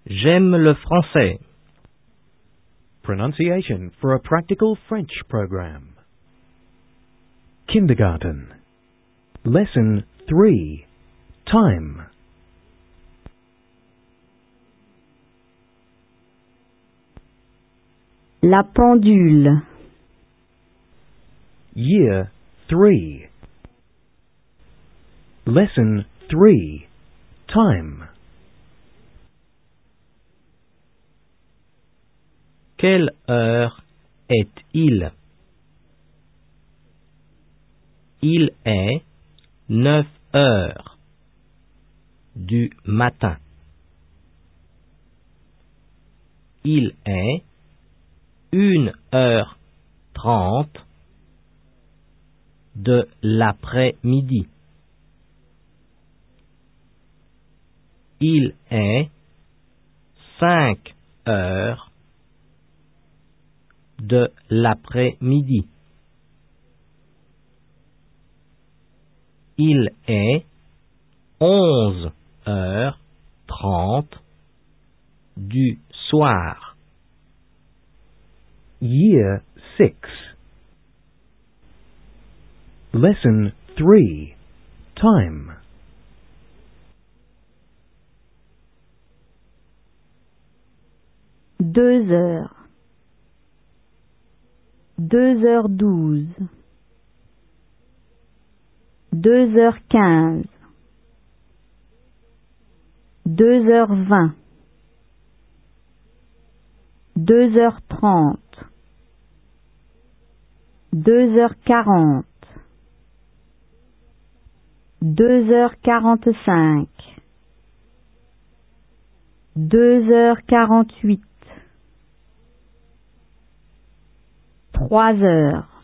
J'aime le français. Pronunciation for a practical French program. Kindergarten. Lesson 3. Time. La pendule. Year 3. Lesson 3. Time. Quelle heure est-il? Il est 9 heures du matin. Il est 1h30 de l'après-midi. Il est 5 heures de l'après-midi. Il est 11h30 du soir. Year 6. Lesson 3. Time. 2 heures. 2h12. 2h15. 2h20. 2h30. 2h40. 2h45. 2h48. 3 heures.